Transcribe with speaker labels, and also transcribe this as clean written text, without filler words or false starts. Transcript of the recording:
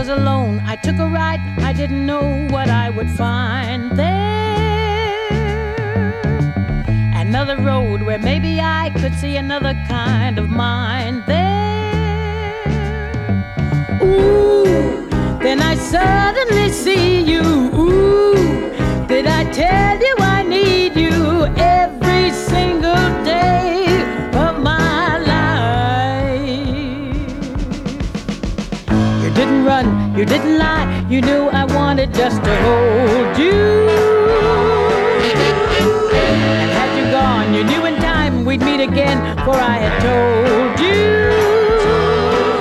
Speaker 1: was alone, I took a ride. I didn't know what I would find there. Another road where maybe I could see another kind of mind there. Ooh, then I suddenly see you. Ooh, did I tell you I need you every single day of my life? You didn't run, you didn't lie, you knew I wanted just to hold you. And had you gone, you knew in time we'd meet again, for I had told you.